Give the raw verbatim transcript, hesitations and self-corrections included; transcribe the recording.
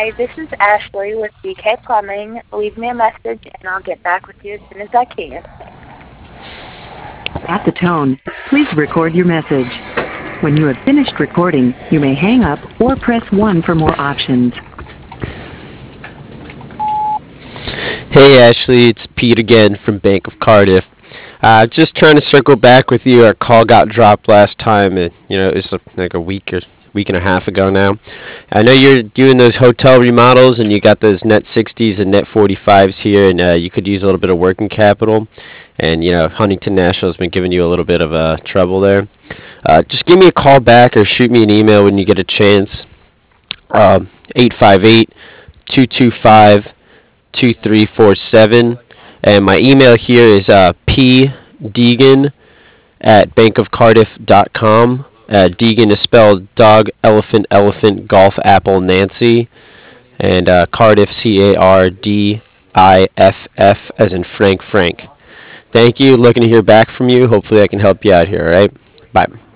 Hi, this is Ashley with B K Plumbing. Leave me a message and I'll get back with you as soon as I can. At the tone, please record your message. When you have finished recording, you may hang up or press one for more options. Hey Ashley, it's Pete again from Bank of Cardiff. Uh, just trying to circle back with you. Our call got dropped last time, and you know it was like a week or week and a half ago now. I know you're doing those hotel remodels, and you got those net sixties and net forty-fives here, and uh, you could use a little bit of working capital. And you know Huntington National has been giving you a little bit of uh, trouble there. Uh, just give me a call back or shoot me an email when you get a chance. Um, eight five eight, two two five, two three four seven, and my email here is uh, pdeegan at bankofcardiff dot com. Uh, Deegan is spelled dog, elephant, elephant, golf, apple, Nancy, and uh, Cardiff, C A R D I F F, as in Frank Frank. Thank you. Looking to hear back from you. Hopefully I can help you out here, all right? Bye.